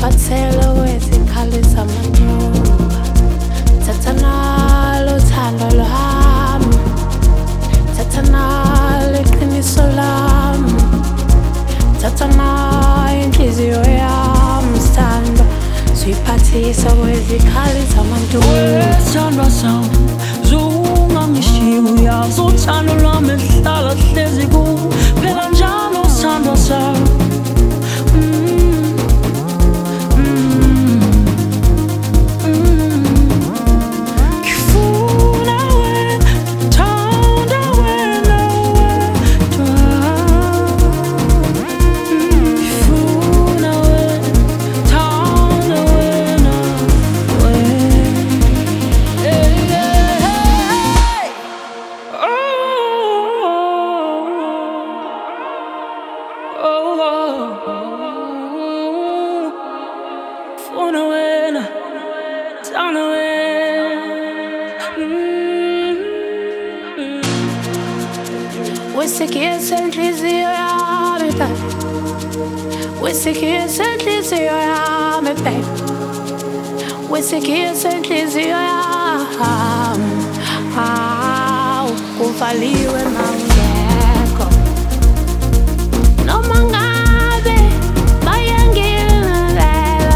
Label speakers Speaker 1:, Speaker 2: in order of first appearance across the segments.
Speaker 1: Bathelo wezikhali zamanyumba, thatha nalo uthando lwami, thatha nalo iqiniso lami, thatha nayo inhliziyo yami sithando, suyiphathisa kwezikhali zamanyumba.
Speaker 2: Wesithandwa sami zungangishiya uyazi uthando lwami hlala hlezi kuwe phela njalo sithandwa sami.
Speaker 1: Wesikiyisa inhliziyo yami babe, wesikiyisa inhliziyo yami babe, wesikiyisa inhliziyo yami. Hawu kuvaliwe mawungekho, noma ngabe bayangilalela,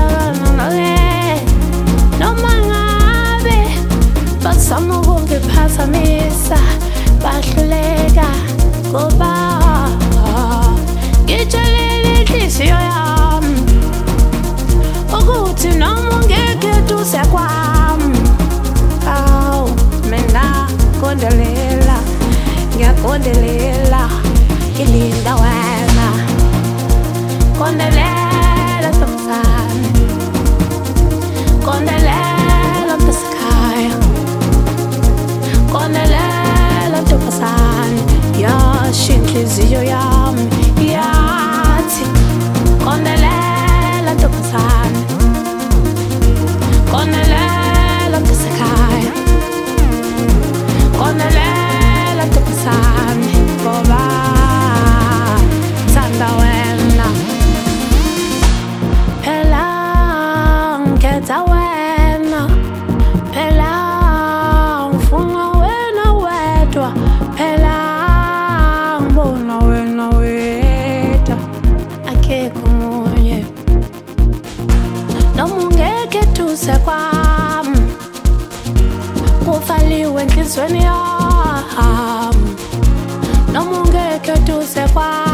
Speaker 1: noma ngabe bazama ukungiphazamisa, bahluleka ngoba ngitshelile inhliziyo yami ukuthi noma ungeke eduze kwami, awu mina kondelela, ngiyakondelela, ngilinda wena, kondelela Ntombazane, kondelela Mtasekhaya, kondelela Ntombazane, yasho inhliziyo yami yathi kondelela Ntombazane, kondelela Mtasekhaya, kondelela Ntombazane, ngoba thanda wena, phela ngikhetha wena, phela ngifuna wena wedwa, phela ngibona wena wedwa, akekho omunye. Noma ungeke eduze kwami, kuvaliwe enhliziyweni yami, noma ungeke eduze kwami.